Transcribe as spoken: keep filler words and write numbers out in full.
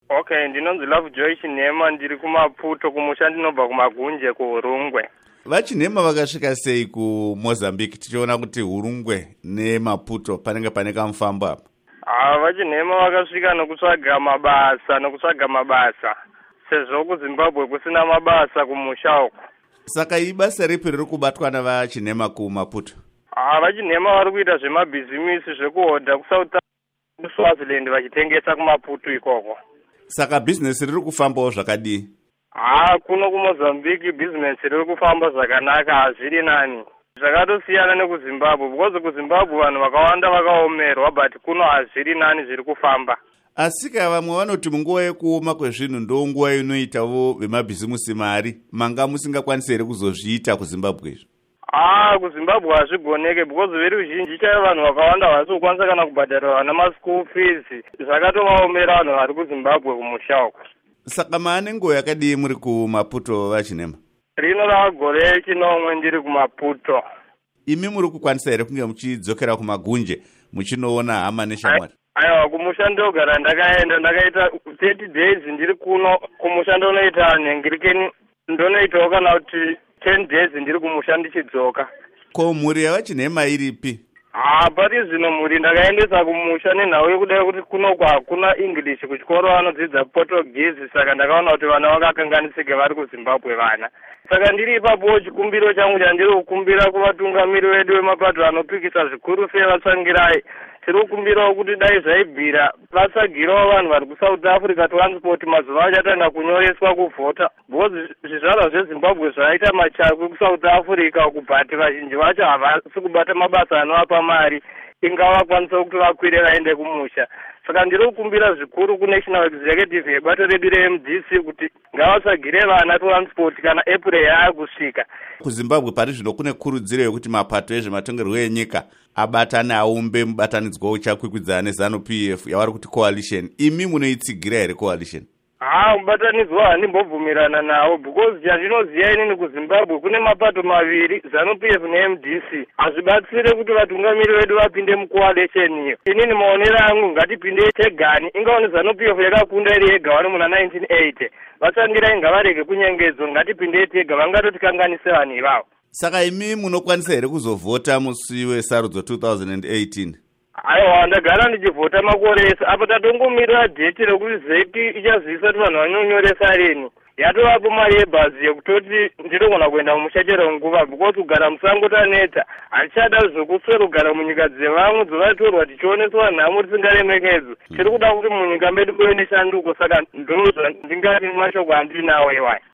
Okay, ndinonzi Lovejoy Chinhema, ndiri kuMaputo kumusha ndinobva kuMagunje kuHurungwe. VaChinhema vakasvika sei kuMozambique tichiona kuti Hurungwe neMaputo panenge pane kamufambo apa? Ah, VaChinhema vakasvika nokutsvaga mabasa, nokutsvaga mabasa. Sezvo kuZimbabwe kusina mabasa kumusha uko. Saka ibasa ripi riri kubatwa navaChinhema kuMaputo? Ah, VaChinhema vari kuita zvemabhizimisi zvekuhodha kuSouth kuSwaziland vachitengesa kuMaputo ikoko. Saka business riri kufambawo zvakadii? Ah, kuno kuMozambique business riri kufamba zvakanaka, hazviri nani. Zvakatosiyana nekuZimbabwe, because kuZimbabwe vanhu vakawanda vakaomerwa, but kuno hazviri nani zviri kufamba. Asika vamwe vanoti munguva yekuoma kwezvinhu ndo nguva inoitawo vemabhizimusi mari, manga musingakwanisi here kuzozviita kuZimbabwe izvo? Ah, kuZimbabwe hazvigoneke, because veruzhinji chaivo vanhu vakawanda havasi kukwanisa kana kubhadhara vana maschool fees. Zvakatovaomera vanhu vari kuZimbabwe kumusha uko. Saka maane nguva yakadii muri kuMaputo VaChinhema? Rino rava gore chinomwe ndiri kuMaputo. Imi muri kukwanisa here kunge muchidzokera kuMagunje muchinoona hama neshamwari? Aiwa, kumusha ndogara ndakaenda, ndakaita thirty days ndiri kuno. Kumusha ndonoita nhengirikeni, ndonoitawo kana kuti ten days ndiri kumusha ndichidzoka. Ko mhuri yavaChinhema iripi? Ah, pari zvino mhuri ndakaendesa kumusha nenhau yekudai kuti kunoko hakuna English kuchikoro, vanodzidza Portuguese, saka ndakaona kuti vana vakakanganisike vari kuZimbabwe vana. Saka ndiri ipapo chikumbiro changu chandiri kukumbira kuvatungamiri vedu vemapato anopikisa zvikuru sei vatsangirai. Tiri kukumbirawo kuti dai zvaibvira vatsvagirawo vanhu vari kuSouth Africa transport mazuva achatanga kunyoreswa kuvhota, because zvizvarwa zveZimbabwe zvaita machakwi kuSouth Africa kubhati vazhinji vacho havasi kubata mabasa anovapa mari ingavakwanisa kuti vakwire vaende kumusha. Saka ndiri kukumbira zvikuru kuNational Executive yebato redu reM D C kuti ngavatsvagire vana transport kana April yaakusvika. KuZimbabwe pari zvino kune kurudziro yekuti mapato ezvematongerwo enyika abatane aumbe mubatanidzwa uchakwikwidzana neZANU-P F yavari kuti coalition. Imi munoitsigira here coalition? Ah, mubatanidzwa handimbobvumirana nawo, because chandinoziva inini kuZimbabwe kune mapato maviri, ZANU-P F neM D C. Hazvibatsire kuti vatungamiri vedu vapinde mucoalition iyo. Inini maonero angu ngatipinde tegani, ingawa ZANU-P F yakakunda iri yega vari muna nineteen eighty. Vatsangirai ngavarege kunyengedzo, ngatipinde tega, vangatotikanganise vanhu ivavo. Saka imi munokwanisa here kuzovhota musi wesarudzo two thousand eighteen? Aiwa, ndagara ndichivhota makore ese. Apa tatongomirira dheti rekuti zeki ichazivisa kuti vanhu vanonyoresa rini. Yatovapo mari yebhazi yekutoti ndinogona kuenda kumusha chero nguva, because kugara musango taneta. Hatichada zvokuswera kugara munyika dzevamwe dzovatorwa tichioneswa nhamo tisingaremekedzwe. Tiri kuda kuti munyika medu kuve neshanduko, saka ndozvandingati mashoko andinawo iwayo.